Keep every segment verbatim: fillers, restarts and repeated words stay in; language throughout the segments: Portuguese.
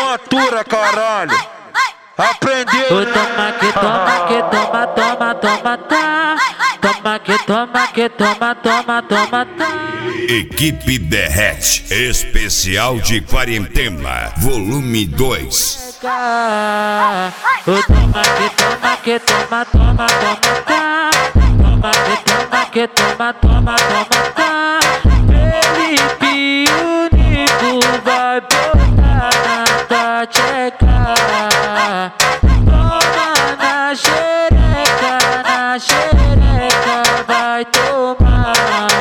tontura, caralho. Aprendeu. O toma que toma que toma, toma, toma, tá. Toma que toma que toma, toma, toma, tá. Equipe Derrete, especial de quarentena, volume dois. O toma que toma que toma, toma, toma, tá. Toma que toma que toma, toma, toma, tá. Felipe Único vai botar na tua tcheca. Toma na xereca, na xereca vai tomar.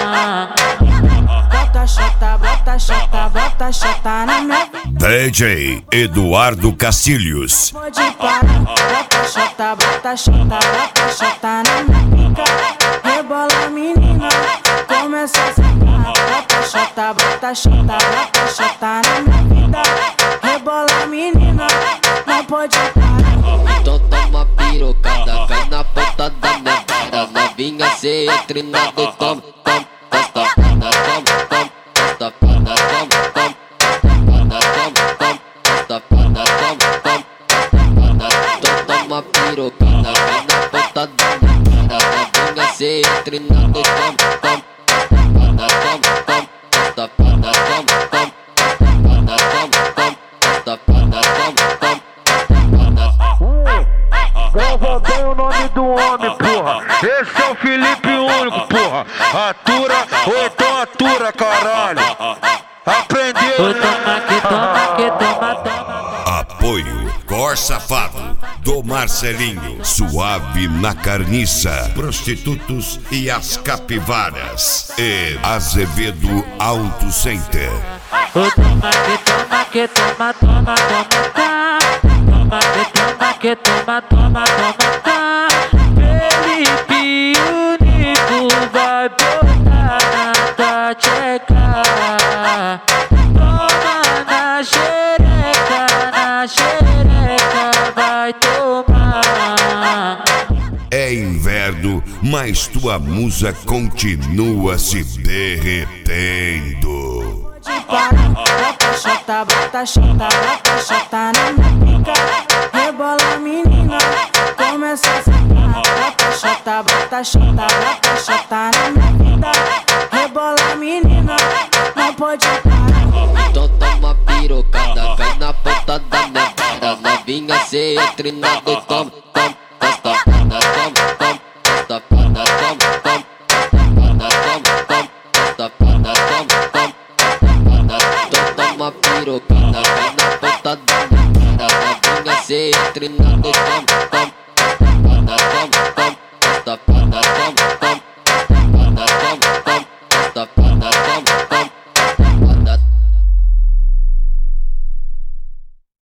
Bota chata, bota chata, bota chata na minha. D J Eduardo Castilhos. Pode parar, bota chata, bota chata, bota chata na minha pica. Rebola menina, começa a sentar. Bota chata, bota chata, bota chata na minha vida. Rebola menina, não pode parar. Então toma pirocada, cai na ponta da minha cara. Novinha cê entra na do tom, tom, testa, toma, toma, toma, testa, toma, toma, toma, testa, toma, toma, toma, então toma pirocada, cai na ponta da minha cara. Novinha cê entra na do tom, tom, toma, toma, toma, testa, toma, toma, toma, toma, toma, testa, toma, toma, toma. Grava bem o nome do homem, porra. Esse é o Felipe Único, porra. Atura, ou então atura, caralho. Aprendeu. O toma que toma que toma, toma. Apoio Cor Safado, do Marcelinho, Suave na Carniça, Prostitutos e as Capivaras e Azevedo Auto Center. O toma que toma que toma, toma, toma, tá. Toma que toma que toma, toma, toma, tá. Felipe Único vai botar na tua tcheca. Toma na xereca, na xereca vai tomar. É inverno, mas tua musa continua se derretendo. Pode parar, bota chata, bota chata, bota chata na minha pica. Rebola menina, começa a sentar. Bota chata, bota chata, bota chata na minha vida. Rebola menina, não pode parar. Então toma pirocada, cai na ponta da minha cara. Novinha cê entra na do tom, tom, testa, toma, toma, toma, testa, toma, toma, toma, toma, toma, toma, testa, toma, toma, toma. Então toma pirocada, cai na ponta da minha cara. Novinha cê entra na do tom.